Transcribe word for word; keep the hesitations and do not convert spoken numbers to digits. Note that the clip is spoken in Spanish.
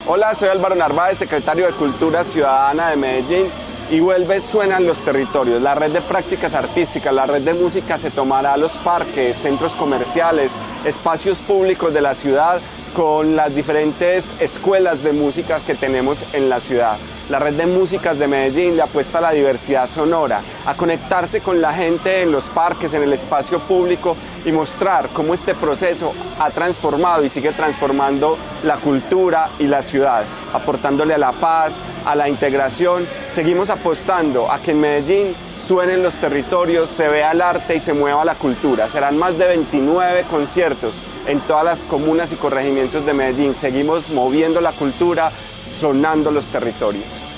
Hola, soy Álvaro Narváez, secretario de Cultura Ciudadana de Medellín, y vuelve Suenan los Territorios. La red de prácticas artísticas, la red de música se tomará a los parques, centros comerciales, espacios públicos de la ciudad con las diferentes escuelas de música que tenemos en la ciudad. La red de músicas de Medellín le apuesta a la diversidad sonora, a conectarse con la gente en los parques, en el espacio público y mostrar cómo este proceso ha transformado y sigue transformando la cultura y la ciudad, aportándole a la paz, a la integración. Seguimos apostando a que en Medellín suenen los territorios, se vea el arte y se mueva la cultura. Serán más de veintinueve conciertos en todas las comunas y corregimientos de Medellín. Seguimos moviendo la cultura, sonando los territorios.